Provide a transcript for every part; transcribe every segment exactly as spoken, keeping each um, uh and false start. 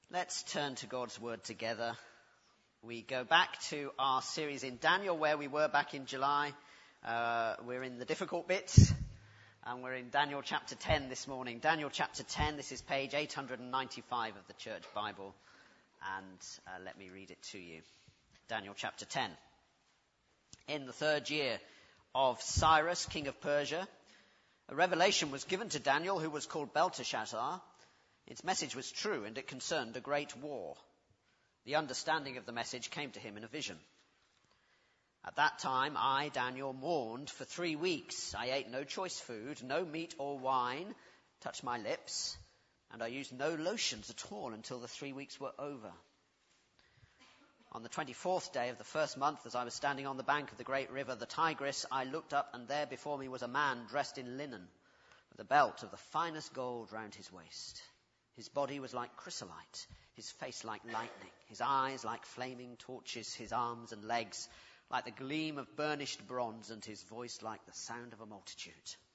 Let's turn to God's Word together. We go back to our series in Daniel, where we were back in July. Uh, we're in the difficult bits, and we're in Daniel chapter ten this morning. Daniel chapter ten, this is page eight hundred ninety-five of the Church Bible, and uh, let me read it to you. Daniel chapter ten. In the third year of Cyrus, king of Persia, a revelation was given to Daniel, who was called Belteshazzar. Its message was true, and it concerned a great war. The understanding of the message came to him in a vision. At that time, I, Daniel, mourned for three weeks. I ate no choice food, no meat or wine touched my lips, and I used no lotions at all until the three weeks were over. On the twenty-fourth day of the first month, as I was standing on the bank of the great river, the Tigris, I looked up, and there before me was a man dressed in linen, with a belt of the finest gold round his waist. His body was like chrysolite, his face like lightning, his eyes like flaming torches, his arms and legs like the gleam of burnished bronze, and his voice like the sound of a multitude.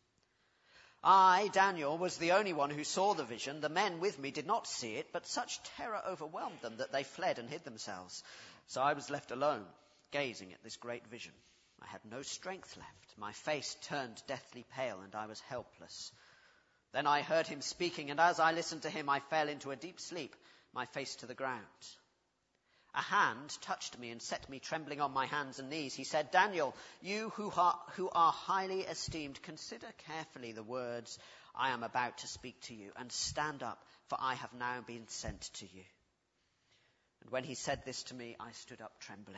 I, Daniel, was the only one who saw the vision. The men with me did not see it, but such terror overwhelmed them that they fled and hid themselves. So I was left alone, gazing at this great vision. I had no strength left. My face turned deathly pale, and I was helpless. Then I heard him speaking, and as I listened to him, I fell into a deep sleep, my face to the ground. A hand touched me and set me trembling on my hands and knees. He said, Daniel, you who are, who are highly esteemed, consider carefully the words I am about to speak to you, and stand up, for I have now been sent to you. And when he said this to me, I stood up trembling.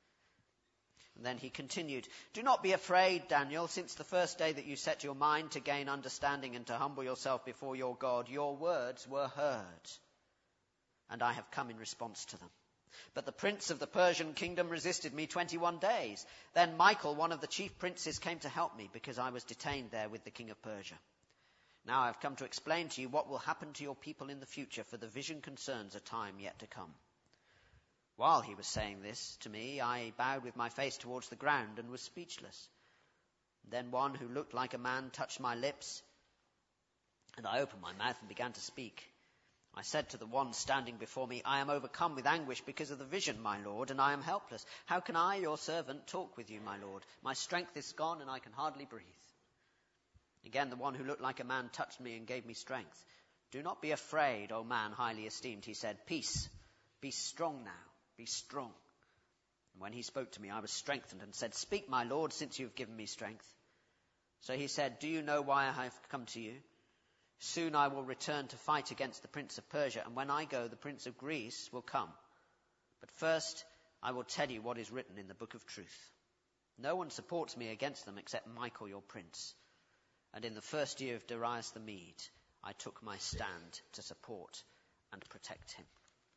And then he continued, do not be afraid, Daniel, since the first day that you set your mind to gain understanding and to humble yourself before your God, your words were heard, and I have come in response to them. But the prince of the Persian kingdom resisted me twenty-one days. Then Michael, one of the chief princes, came to help me, because I was detained there with the king of Persia. Now I have come to explain to you what will happen to your people in the future, for the vision concerns a time yet to come. While he was saying this to me, I bowed with my face towards the ground and was speechless. Then one who looked like a man touched my lips, and I opened my mouth and began to speak. I said to the one standing before me, I am overcome with anguish because of the vision, my lord, and I am helpless. How can I, your servant, talk with you, my lord? My strength is gone, and I can hardly breathe. Again, the one who looked like a man touched me and gave me strength. Do not be afraid, O man highly esteemed, he said. Peace, be strong now. Be strong. And when he spoke to me, I was strengthened and said, Speak, my lord, since you have given me strength. So he said, Do you know why I have come to you? Soon I will return to fight against the prince of Persia, and when I go, the prince of Greece will come. But first, I will tell you what is written in the book of truth. No one supports me against them except Michael, your prince. And in the first year of Darius the Mede, I took my stand to support and protect him.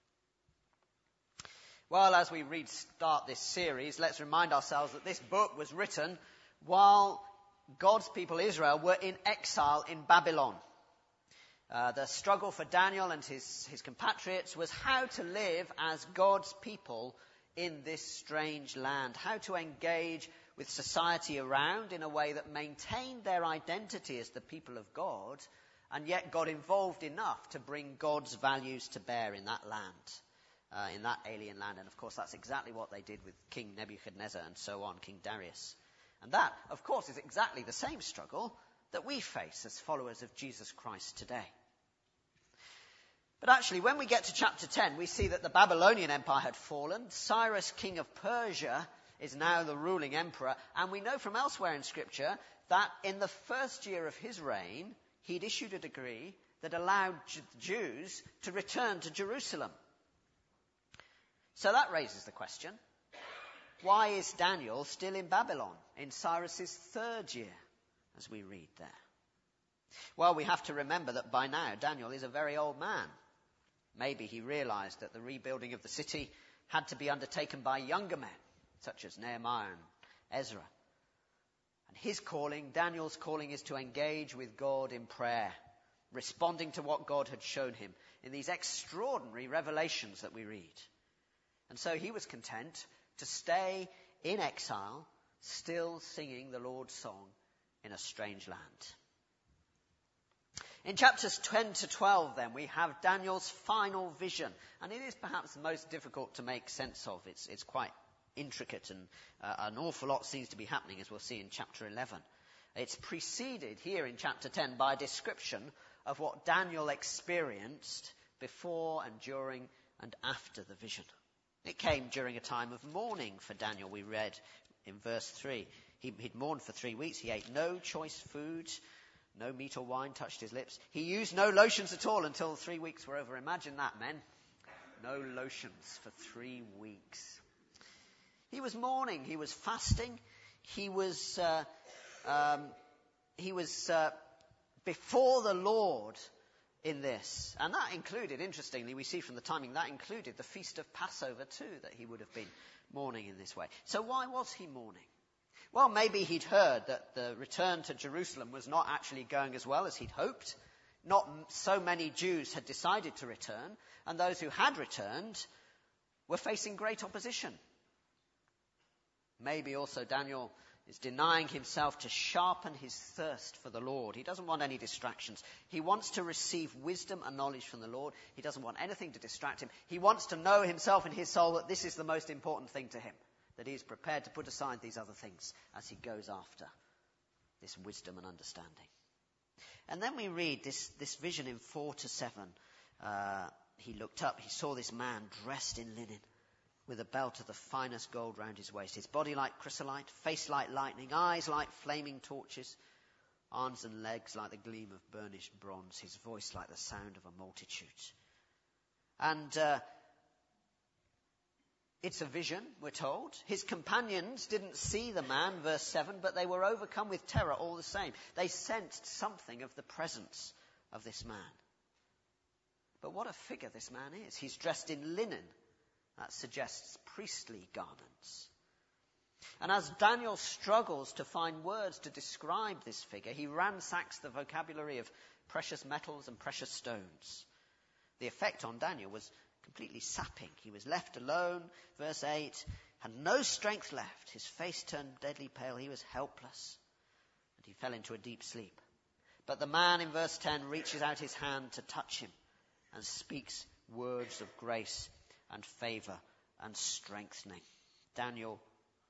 Well, as we read start this series, let's remind ourselves that this book was written while God's people Israel were in exile in Babylon. Uh, the struggle for Daniel and his, his compatriots was how to live as God's people in this strange land, how to engage with society around in a way that maintained their identity as the people of God, and yet got involved enough to bring God's values to bear in that land. Uh, in that alien land. And of course that's exactly what they did with King Nebuchadnezzar and so on, King Darius. And that, of course, is exactly the same struggle that we face as followers of Jesus Christ today. But actually, when we get to chapter ten, we see that the Babylonian Empire had fallen. Cyrus, king of Persia, is now the ruling emperor. And we know from elsewhere in Scripture that in the first year of his reign, he'd issued a decree that allowed Jews to return to Jerusalem. So that raises the question, why is Daniel still in Babylon in Cyrus's third year, as we read there? Well, we have to remember that by now Daniel is a very old man. Maybe he realized that the rebuilding of the city had to be undertaken by younger men, such as Nehemiah and Ezra. And his calling, Daniel's calling, is to engage with God in prayer, responding to what God had shown him in these extraordinary revelations that we read. And so he was content to stay in exile, still singing the Lord's song in a strange land. In chapters ten to twelve, then, we have Daniel's final vision. And it is perhaps the most difficult to make sense of. It's, it's quite intricate, and uh, an awful lot seems to be happening, as we'll see in chapter eleven. It's preceded here in chapter ten by a description of what Daniel experienced before and during and after the vision. It came during a time of mourning for Daniel, we read in verse three. He, he'd mourned for three weeks. He ate no choice food. No meat or wine touched his lips. He used no lotions at all until the three weeks were over. Imagine that, men. No lotions for three weeks. He was mourning. He was fasting. He was, uh, um, he was uh, before the Lord in this. And that included, interestingly, we see from the timing, that included the feast of Passover too, that he would have been mourning in this way. So why was he mourning? Well, maybe he'd heard that the return to Jerusalem was not actually going as well as he'd hoped. Not so many Jews had decided to return, and those who had returned were facing great opposition. Maybe also Daniel is denying himself to sharpen his thirst for the Lord. He doesn't want any distractions. He wants to receive wisdom and knowledge from the Lord. He doesn't want anything to distract him. He wants to know himself in his soul that this is the most important thing to him, that he is prepared to put aside these other things as he goes after this wisdom and understanding. And then we read this, this vision in four to seven. Uh, he looked up, he saw this man dressed in linen, with a belt of the finest gold round his waist, his body like chrysolite, face like lightning, eyes like flaming torches, arms and legs like the gleam of burnished bronze, his voice like the sound of a multitude. And uh, it's a vision, we're told. His companions didn't see the man, verse seven, but they were overcome with terror all the same. They sensed something of the presence of this man. But what a figure this man is. He's dressed in linen. That suggests priestly garments. And as Daniel struggles to find words to describe this figure, he ransacks the vocabulary of precious metals and precious stones. The effect on Daniel was completely sapping. He was left alone, verse eight, had no strength left. His face turned deadly pale. He was helpless, and he fell into a deep sleep. But the man in verse ten reaches out his hand to touch him and speaks words of grace and favor and strengthening. Daniel,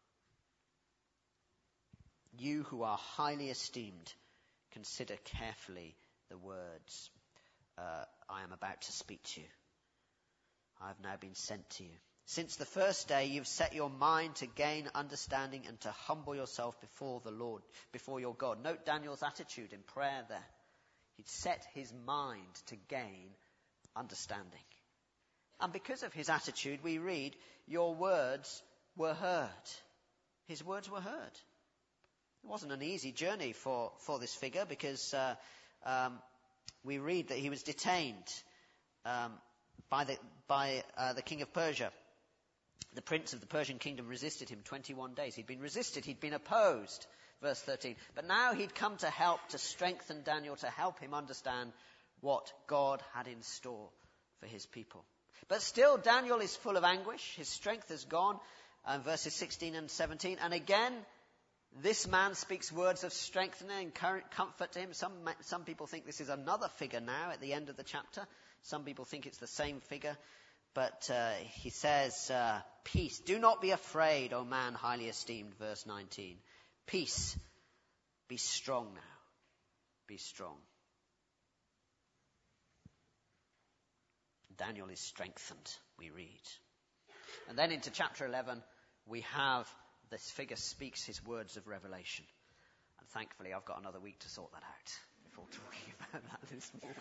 you who are highly esteemed, consider carefully the words uh, I am about to speak to you. I have now been sent to you. Since the first day you've set your mind to gain understanding and to humble yourself before the Lord, before your God. Note Daniel's attitude in prayer there. He'd set his mind to gain understanding. And because of his attitude, we read, your words were heard. His words were heard. It wasn't an easy journey for, for this figure, because uh, um, we read that he was detained um, by the by uh, the king of Persia. The prince of the Persian kingdom resisted him twenty-one days. He'd been resisted, he'd been opposed, verse thirteen. But now he'd come to help, to strengthen Daniel, to help him understand what God had in store for his people. But still, Daniel is full of anguish. His strength is gone. Uh, verses sixteen and seventeen. And again, this man speaks words of strengthening and comfort to him. Some, some people think this is another figure now at the end of the chapter. Some people think it's the same figure. But uh, he says, uh, peace. Do not be afraid, O man highly esteemed, verse nineteen. Peace. Be strong now. Be strong. Daniel is strengthened, we read. And then into chapter eleven, we have this figure speaks his words of revelation. And thankfully, I've got another week to sort that out before talking about that this morning.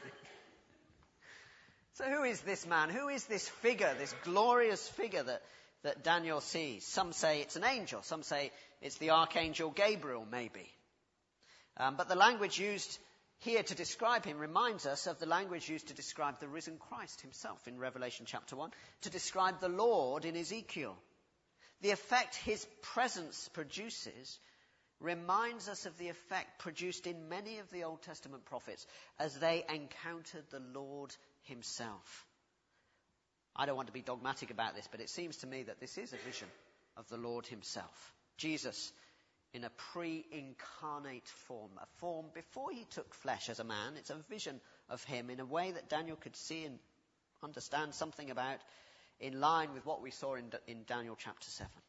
So who is this man? Who is this figure, this glorious figure that, that Daniel sees? Some say it's an angel. Some say it's the archangel Gabriel, maybe. Um, but the language used here to describe him reminds us of the language used to describe the risen Christ himself in Revelation chapter one, to describe the Lord in Ezekiel. The effect his presence produces reminds us of the effect produced in many of the Old Testament prophets as they encountered the Lord himself. I don't want to be dogmatic about this, but it seems to me that this is a vision of the Lord himself. Jesus in a pre-incarnate form, a form before he took flesh as a man. It's a vision of him in a way that Daniel could see and understand something about, in line with what we saw in, in Daniel chapter seven.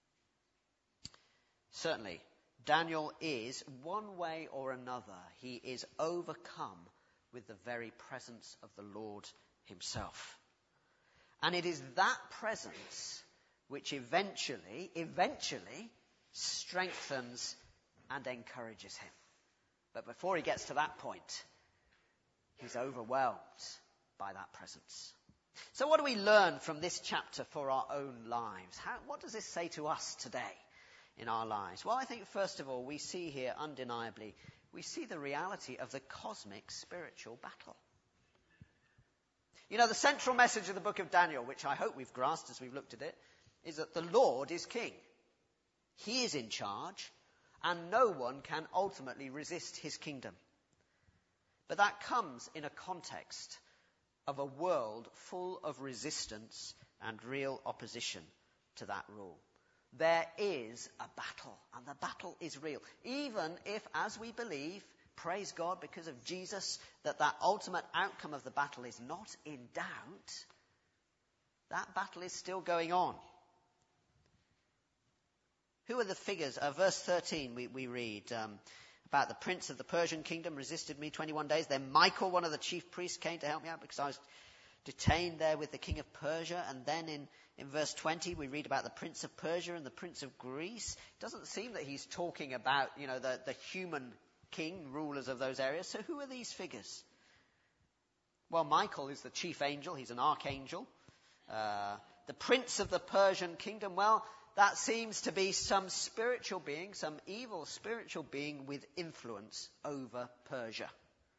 Certainly, Daniel is, one way or another, he is overcome with the very presence of the Lord himself. And it is that presence which eventually, eventually strengthens and encourages him. But before he gets to that point, he's overwhelmed by that presence. So what do we learn from this chapter for our own lives? How, what does this say to us today in our lives? Well, I think first of all, we see here undeniably, we see the reality of the cosmic spiritual battle. You know, the central message of the book of Daniel, which I hope we've grasped as we've looked at it, is that the Lord is king. He is in charge, and no one can ultimately resist his kingdom. But that comes in a context of a world full of resistance and real opposition to that rule. There is a battle, and the battle is real. Even if, as we believe, praise God because of Jesus, that that ultimate outcome of the battle is not in doubt, that battle is still going on. Who are the figures? Uh, verse thirteen, we, we read um, about the prince of the Persian kingdom resisted me twenty-one days. Then Michael, one of the chief priests, came to help me out because I was detained there with the king of Persia. And then in, in verse twenty, we read about the prince of Persia and the prince of Greece. It doesn't seem that he's talking about, you know, the, the human king, rulers of those areas. So who are these figures? Well, Michael is the chief angel. He's an archangel. Uh, the prince of the Persian kingdom, well, that seems to be some spiritual being, some evil spiritual being with influence over Persia.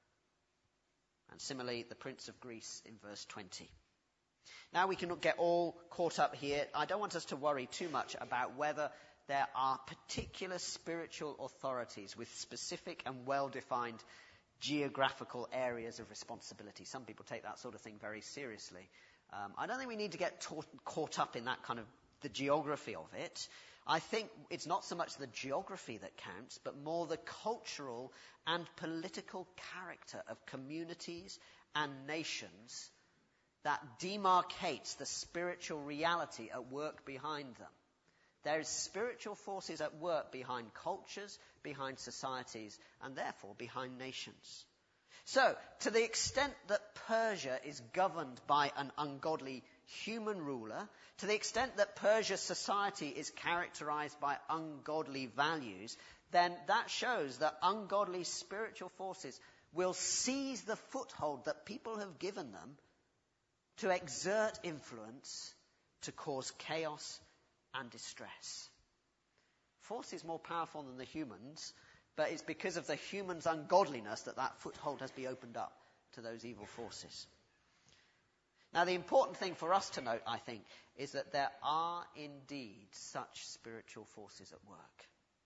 And similarly, the prince of Greece in verse twenty. Now we can get all caught up here. I don't want us to worry too much about whether there are particular spiritual authorities with specific and well-defined geographical areas of responsibility. Some people take that sort of thing very seriously. Um, I don't think we need to get taught, caught up in that kind of the geography of it. I think it's not so much the geography that counts, but more the cultural and political character of communities and nations that demarcates the spiritual reality at work behind them. There is spiritual forces at work behind cultures, behind societies, and therefore behind nations. So, to the extent that Persia is governed by an ungodly human ruler, to the extent that Persia's society is characterized by ungodly values, then that shows that ungodly spiritual forces will seize the foothold that people have given them to exert influence, to cause chaos and distress. Force is more powerful than the humans, but it's because of the humans' ungodliness that that foothold has been opened up to those evil forces. Now, the important thing for us to note, I think, is that there are indeed such spiritual forces at work.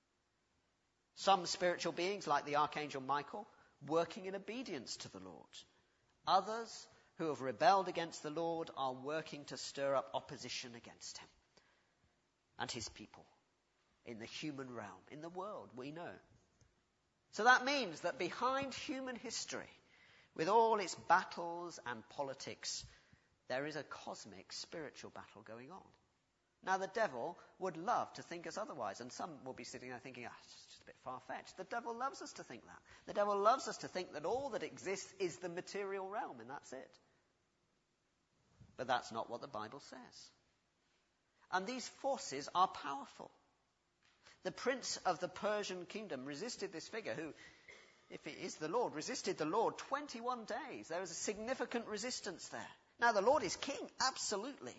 Some spiritual beings, like the Archangel Michael, working in obedience to the Lord. Others who have rebelled against the Lord are working to stir up opposition against him and his people in the human realm, in the world, we know. So that means that behind human history, with all its battles and politics, there is a cosmic spiritual battle going on. Now, the devil would love to think us otherwise, and some will be sitting there thinking, ah, it's just a bit far-fetched. The devil loves us to think that. The devil loves us to think that all that exists is the material realm, and that's it. But that's not what the Bible says. And these forces are powerful. The prince of the Persian kingdom resisted this figure who, if it is the Lord, resisted the Lord twenty-one days. There is a significant resistance there. Now, the Lord is king, absolutely.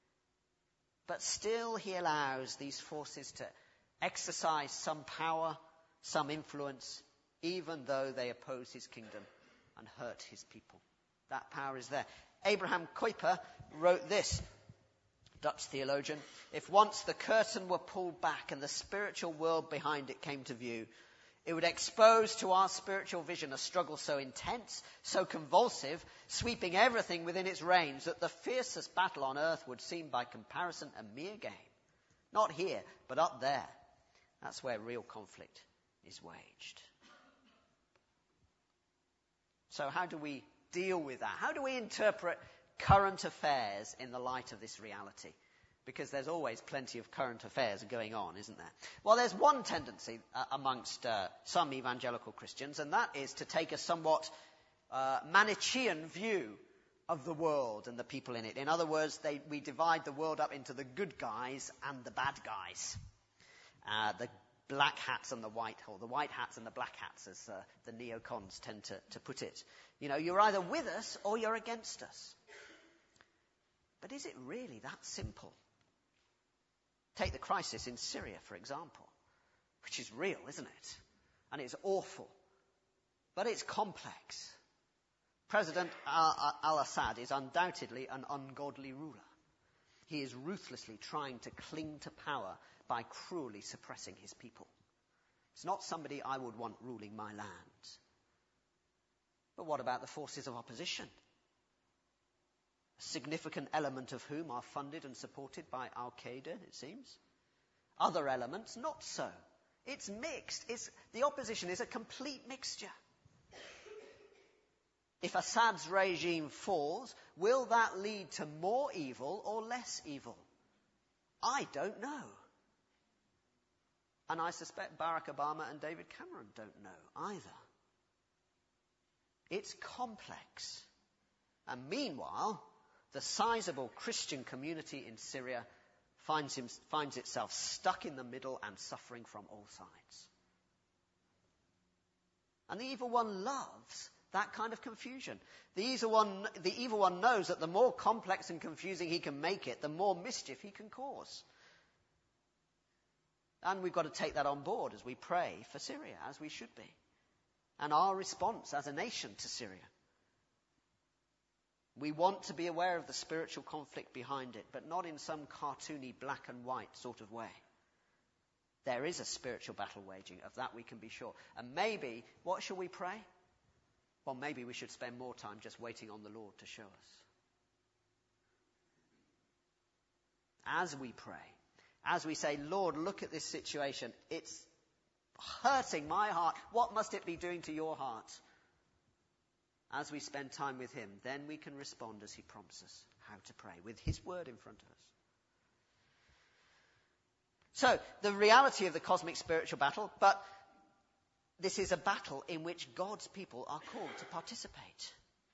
But still he allows these forces to exercise some power, some influence, even though they oppose his kingdom and hurt his people. That power is there. Abraham Kuyper wrote this, Dutch theologian: if once the curtain were pulled back and the spiritual world behind it came to view, it would expose to our spiritual vision a struggle so intense, so convulsive, sweeping everything within its range, that the fiercest battle on earth would seem by comparison a mere game. Not here, but up there. That's where real conflict is waged. So how do we deal with that? How do we interpret current affairs in the light of this reality? Because there's always plenty of current affairs going on, isn't there? Well, there's one tendency uh, amongst uh, some evangelical Christians, and that is to take a somewhat uh, Manichaean view of the world and the people in it. In other words, they, we divide the world up into the good guys and the bad guys. Uh, the black hats and the white, or the white hats and the black hats, as uh, the neocons tend to, to put it. You know, you're either with us or you're against us. But is it really that simple? Take the crisis in Syria, for example, which is real, isn't it? And it's awful. But it's complex. President al-Assad is undoubtedly an ungodly ruler. He is ruthlessly trying to cling to power by cruelly suppressing his people. It's not somebody I would want ruling my land. But what about the forces of opposition? A significant element of whom are funded and supported by Al-Qaeda, it seems. Other elements, not so. It's mixed. It's, the opposition is a complete mixture. If Assad's regime falls, will that lead to more evil or less evil? I don't know. And I suspect Barack Obama and David Cameron don't know either. It's complex. And meanwhile, the sizable Christian community in Syria finds, him, finds itself stuck in the middle and suffering from all sides. And the evil one loves that kind of confusion. The evil one, the evil one knows that the more complex and confusing he can make it, the more mischief he can cause. And we've got to take that on board as we pray for Syria, as we should be. And our response as a nation to Syria. We want to be aware of the spiritual conflict behind it, but not in some cartoony black and white sort of way. There is a spiritual battle waging, of that we can be sure. And maybe, what shall we pray? Well, maybe we should spend more time just waiting on the Lord to show us. As we pray, as we say, Lord, look at this situation. It's hurting my heart. What must it be doing to your heart? As we spend time with him, then we can respond as he prompts us how to pray, with his word in front of us. So, the reality of the cosmic spiritual battle, but this is a battle in which God's people are called to participate.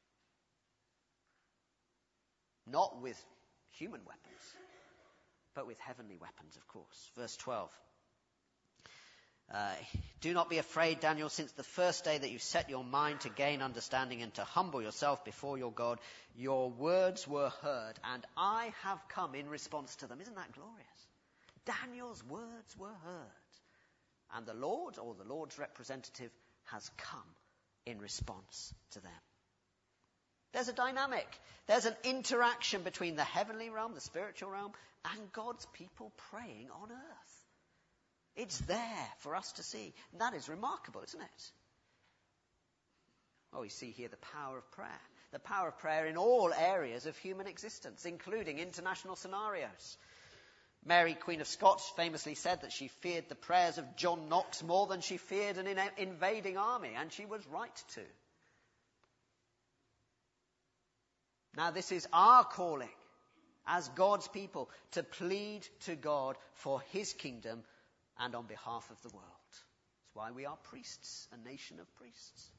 Not with human weapons, but with heavenly weapons, of course. Verse twelve. Uh, Do not be afraid, Daniel, since the first day that you set your mind to gain understanding and to humble yourself before your God, your words were heard, and I have come in response to them. Isn't that glorious? Daniel's words were heard. And the Lord, or the Lord's representative, has come in response to them. There's a dynamic. There's an interaction between the heavenly realm, the spiritual realm, and God's people praying on earth. It's there for us to see. And that is remarkable, isn't it? Oh, we see here the power of prayer. The power of prayer in all areas of human existence, including international scenarios. Mary, Queen of Scots, famously said that she feared the prayers of John Knox more than she feared an in- invading army, and she was right to. Now, this is our calling as God's people to plead to God for his kingdom and on behalf of the world. That's why we are priests, a nation of priests.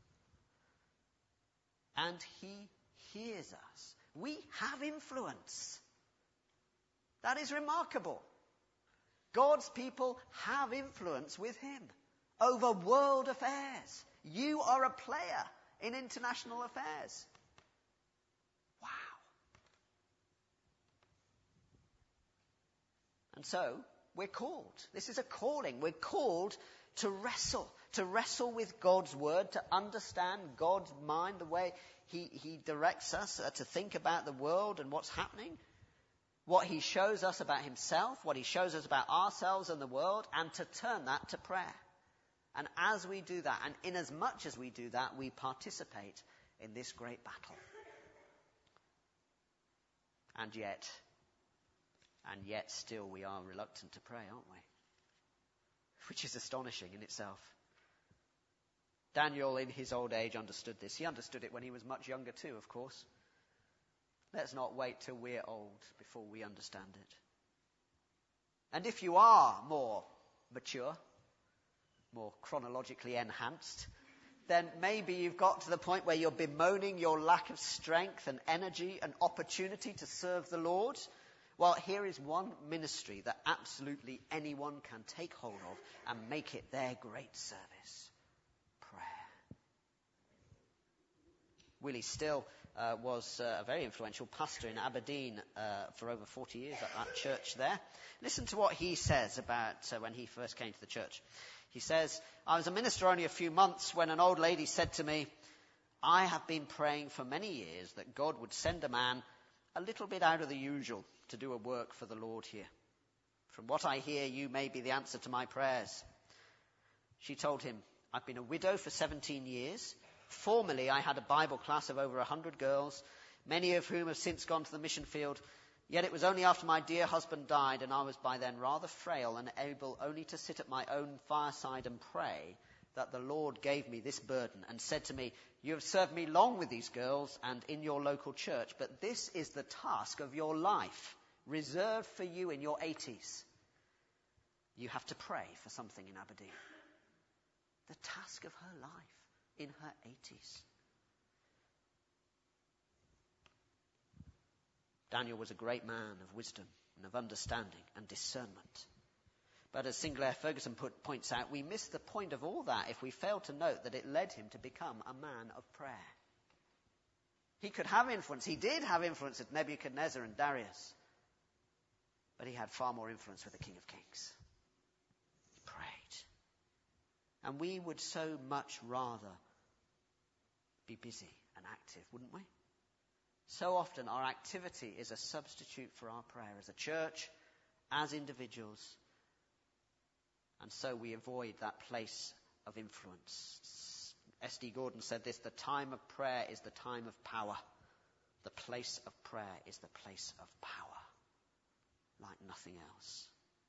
And he hears us. We have influence. That is remarkable. God's people have influence with him over world affairs. You are a player in international affairs. Wow. And so, we're called. This is a calling. We're called to wrestle, to wrestle with God's word, to understand God's mind, the way he, he directs us uh, to think about the world and what's happening, what he shows us about himself, what he shows us about ourselves and the world, and to turn that to prayer. And as we do that, and inasmuch as we do that, we participate in this great battle. And yet, and yet still we are reluctant to pray, aren't we? which is astonishing in itself. Daniel, in his old age, understood this. He understood it when he was much younger too, of course. Let's not wait till we're old before we understand it. And if you are more mature, more chronologically enhanced, then maybe you've got to the point where you're bemoaning your lack of strength and energy and opportunity to serve the Lord. Well, here is one ministry that absolutely anyone can take hold of and make it their great service. Prayer. Willie Still uh, was uh, a very influential pastor in Aberdeen uh, for over forty years at that church there. Listen to what he says about uh, when he first came to the church. He says, I was a minister only a few months when an old lady said to me, I have been praying for many years that God would send a man a little bit out of the usual to do a work for the Lord here. From what I hear, you may be the answer to my prayers. She told him, I've been a widow for seventeen years. Formerly, I had a Bible class of over one hundred girls, many of whom have since gone to the mission field. Yet it was only after my dear husband died, and I was by then rather frail and able only to sit at my own fireside and pray, that the Lord gave me this burden and said to me, you have served me long with these girls and in your local church, but this is the task of your life, reserved for you in your eighties. You have to pray for something in Aberdeen. The task of her life in her eighties. Daniel was a great man of wisdom and of understanding and discernment. But as Sinclair Ferguson put, points out, we miss the point of all that if we fail to note that it led him to become a man of prayer. He could have influence. He did have influence with Nebuchadnezzar and Darius. But he had far more influence with the King of Kings. He prayed. And we would so much rather be busy and active, wouldn't we? So often our activity is a substitute for our prayer as a church, as individuals. And so we avoid that place of influence. S D Gordon said this, the time of prayer is the time of power. The place of prayer is the place of power. Like nothing else.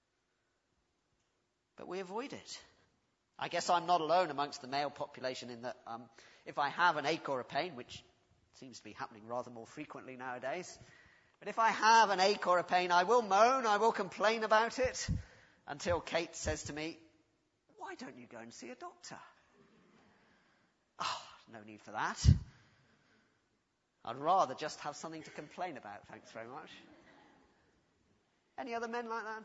But we avoid it. I guess I'm not alone amongst the male population in that um, if I have an ache or a pain, which seems to be happening rather more frequently nowadays, but if I have an ache or a pain, I will moan, I will complain about it, until Kate says to me, why don't you go and see a doctor? Oh, no need for that. I'd rather just have something to complain about, thanks very much. Any other men like that?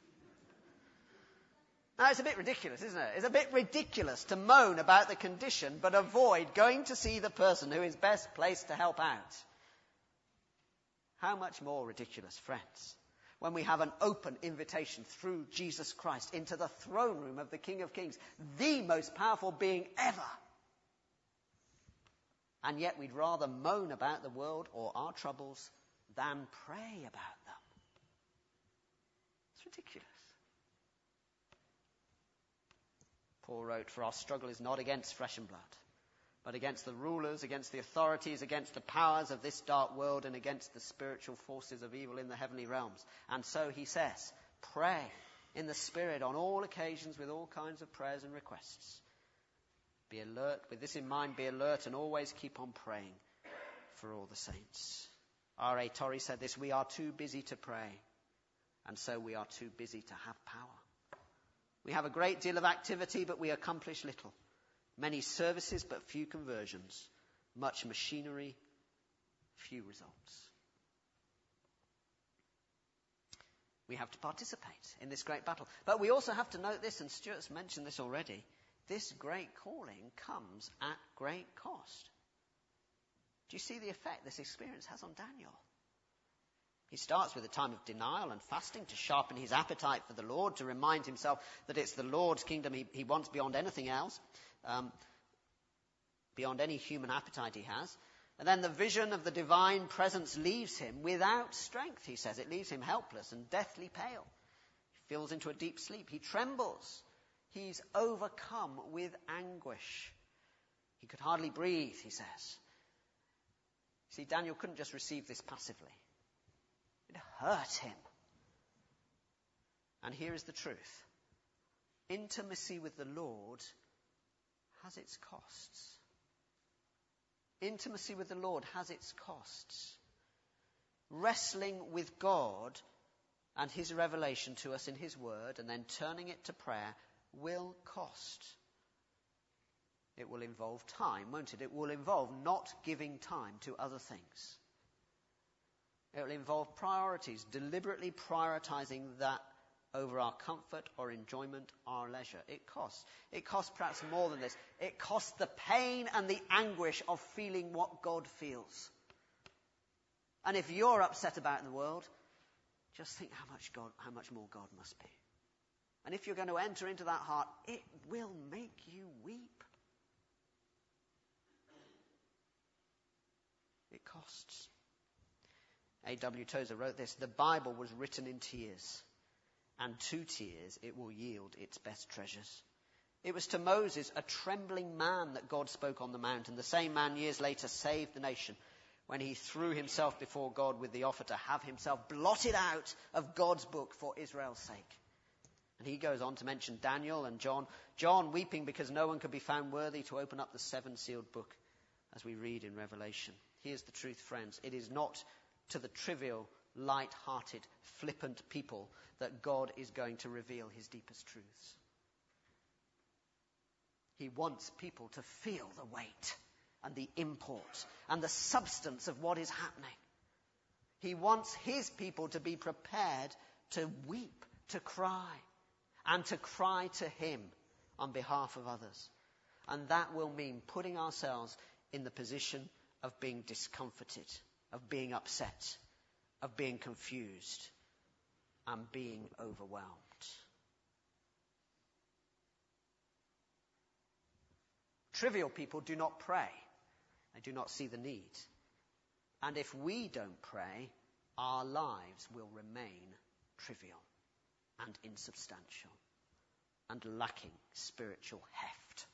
Now, it's a bit ridiculous, isn't it? It's a bit ridiculous to moan about the condition, but avoid going to see the person who is best placed to help out. How much more ridiculous, friends, when we have an open invitation through Jesus Christ into the throne room of the King of Kings, the most powerful being ever. And yet we'd rather moan about the world or our troubles than pray about them. It's ridiculous. Paul wrote, for our struggle is not against flesh and blood, but against the rulers, against the authorities, against the powers of this dark world, and against the spiritual forces of evil in the heavenly realms. And so he says, pray in the Spirit on all occasions with all kinds of prayers and requests. Be alert, with this in mind, be alert and always keep on praying for all the saints. R A Torrey said this, we are too busy to pray, and so we are too busy to have power. We have a great deal of activity, but we accomplish little. Many services, but few conversions. Much machinery, few results. We have to participate in this great battle. But we also have to note this, and Stuart's mentioned this already, this great calling comes at great cost. Do you see the effect this experience has on Daniel? He starts with a time of denial and fasting to sharpen his appetite for the Lord, to remind himself that it's the Lord's kingdom he, he wants beyond anything else, um, beyond any human appetite he has. And then the vision of the divine presence leaves him without strength, he says. It leaves him helpless and deathly pale. He falls into a deep sleep. He trembles. He's overcome with anguish. He could hardly breathe, he says. See, Daniel couldn't just receive this passively. It hurt him. And here is the truth. Intimacy with the Lord has its costs. Intimacy with the Lord has its costs. Wrestling with God and his revelation to us in his word and then turning it to prayer will cost. It will involve time, won't it? It will involve not giving time to other things. It will involve priorities, deliberately prioritizing that over our comfort or enjoyment, our leisure. It costs. It costs perhaps more than this. It costs the pain and the anguish of feeling what God feels. And if you're upset about the world, just think how much God, how much more God must be. And if you're going to enter into that heart, it will make you weep. It costs. A W Tozer wrote this: the Bible was written in tears, and to tears it will yield its best treasures. It was to Moses, a trembling man, that God spoke on the mountain. The same man years later saved the nation when he threw himself before God with the offer to have himself blotted out of God's book for Israel's sake. And he goes on to mention Daniel and John. John weeping because no one could be found worthy to open up the seven-sealed book, as we read in Revelation. Here's the truth, friends. It is not to the trivial, light-hearted, flippant people that God is going to reveal his deepest truths. He wants people to feel the weight and the import and the substance of what is happening. He wants his people to be prepared to weep, to cry, and to cry to him on behalf of others. And that will mean putting ourselves in the position of being discomforted, of being upset, of being confused, and being overwhelmed. Trivial people do not pray. They do not see the need. And if we don't pray, our lives will remain trivial and insubstantial and lacking spiritual heft.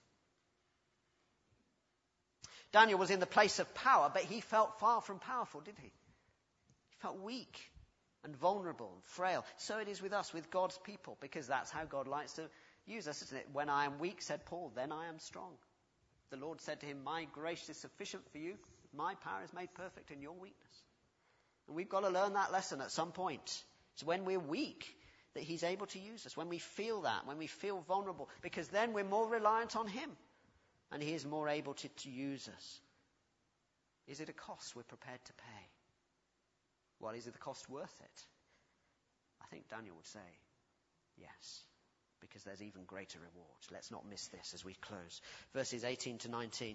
Daniel was in the place of power, but he felt far from powerful, did he? He felt weak and vulnerable and frail. So it is with us, with God's people, because that's how God likes to use us, isn't it? When I am weak, said Paul, then I am strong. The Lord said to him, my grace is sufficient for you. My power is made perfect in your weakness. And we've got to learn that lesson at some point. It's when we're weak that he's able to use us. When we feel that, when we feel vulnerable, because then we're more reliant on him. And he is more able to, to use us. Is it a cost we're prepared to pay? Well, is it the cost worth it? I think Daniel would say yes, because there's even greater rewards. Let's not miss this as we close. Verses eighteen to nineteen.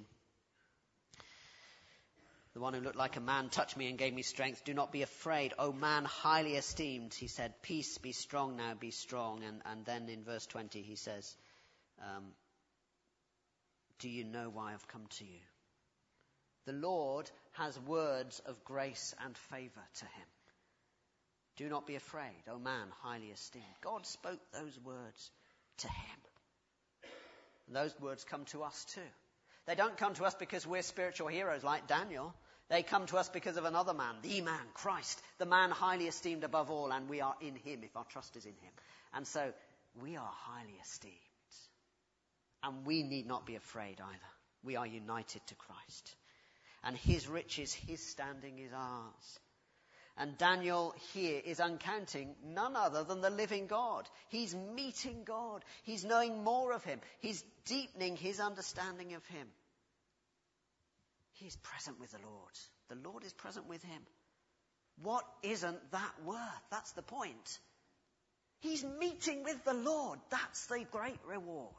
The one who looked like a man touched me and gave me strength. Do not be afraid, O man highly esteemed. He said, peace, be strong now, be strong. And, and then in verse twenty he says, um, do you know why I've come to you? The Lord has words of grace and favor to him. Do not be afraid, O man highly esteemed. God spoke those words to him. And those words come to us too. They don't come to us because we're spiritual heroes like Daniel. They come to us because of another man, the man, Christ, the man highly esteemed above all, and we are in him if our trust is in him. And so we are highly esteemed. And we need not be afraid either. We are united to Christ. And his riches, his standing is ours. And Daniel here is uncounting none other than the living God. He's meeting God. He's knowing more of him. He's deepening his understanding of him. He's present with the Lord. The Lord is present with him. What isn't that worth? That's the point. He's meeting with the Lord. That's the great reward.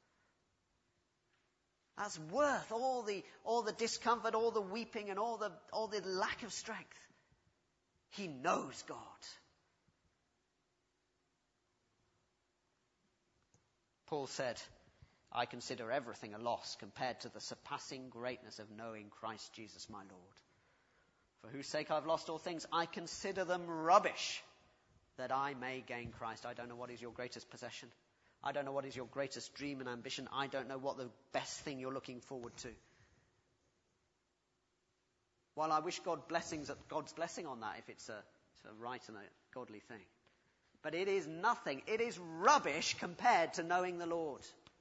That's worth all the all the discomfort, all the weeping, and all the all the lack of strength. He knows God. Paul said, I consider everything a loss compared to the surpassing greatness of knowing Christ Jesus my Lord. For whose sake I've lost all things, I consider them rubbish, that I may gain Christ. I don't know what is your greatest possession. I don't know what is your greatest dream and ambition. I don't know what the best thing you're looking forward to. While I wish God blessings, God's blessing on that if it's a, it's a right and a godly thing. But it is nothing. It is rubbish compared to knowing the Lord.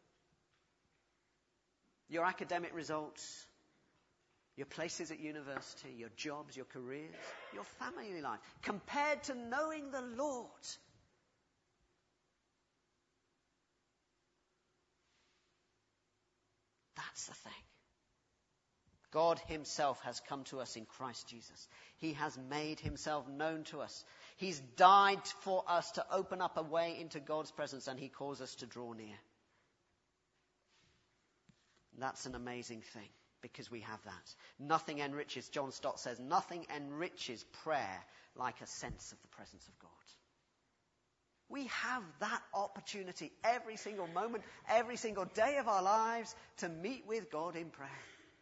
Your academic results, your places at university, your jobs, your careers, your family life, compared to knowing the Lord. That's the thing. God himself has come to us in Christ Jesus. He has made himself known to us. He's died for us to open up a way into God's presence, and he calls us to draw near. That's an amazing thing, because we have that. Nothing enriches, John Stott says, nothing enriches prayer like a sense of the presence of God. We have that opportunity every single moment, every single day of our lives to meet with God in prayer.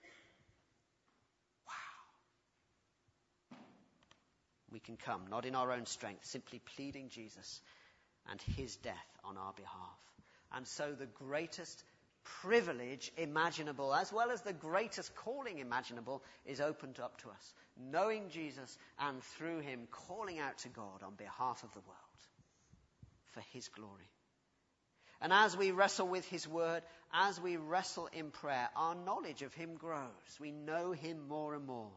Wow. We can come, not in our own strength, simply pleading Jesus and his death on our behalf. And so the greatest privilege imaginable, as well as the greatest calling imaginable, is opened up to us. Knowing Jesus, and through him calling out to God on behalf of the world for his glory. And as we wrestle with his word, as we wrestle in prayer, our knowledge of him grows. We know him more and more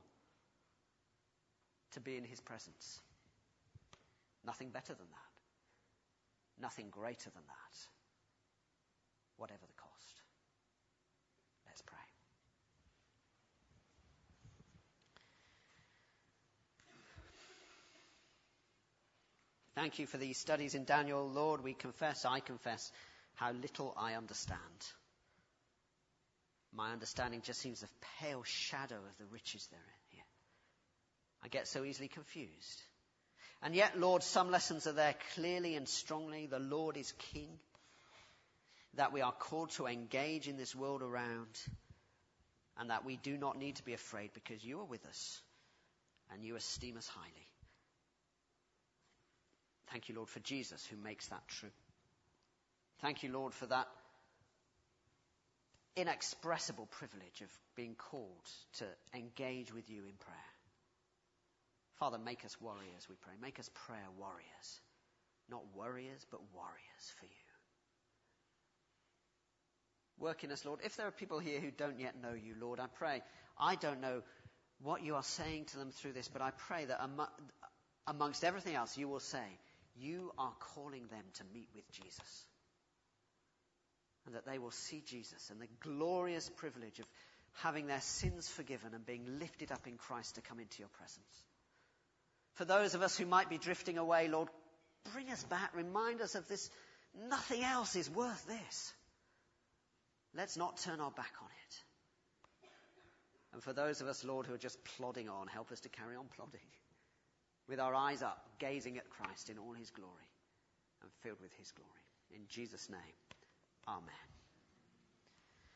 to be in his presence. Nothing better than that. Nothing greater than that. Whatever the cost. Let's pray. Thank you for these studies in Daniel. Lord, we confess, I confess, how little I understand. My understanding just seems a pale shadow of the riches therein here. I get so easily confused. And yet, Lord, some lessons are there clearly and strongly. The Lord is King. That we are called to engage in this world around. And that we do not need to be afraid, because you are with us. And you esteem us highly. Thank you, Lord, for Jesus, who makes that true. Thank you, Lord, for that inexpressible privilege of being called to engage with you in prayer. Father, make us warriors, we pray. Make us prayer warriors. Not warriors, but warriors for you. Work in us, Lord. If there are people here who don't yet know you, Lord, I pray, I don't know what you are saying to them through this, but I pray that amongst everything else you will say, you are calling them to meet with Jesus. And that they will see Jesus and the glorious privilege of having their sins forgiven and being lifted up in Christ to come into your presence. For those of us who might be drifting away, Lord, bring us back. Remind us of this. Nothing else is worth this. Let's not turn our back on it. And for those of us, Lord, who are just plodding on, help us to carry on plodding. With our eyes up, gazing at Christ in all his glory and filled with his glory. In Jesus' name, amen.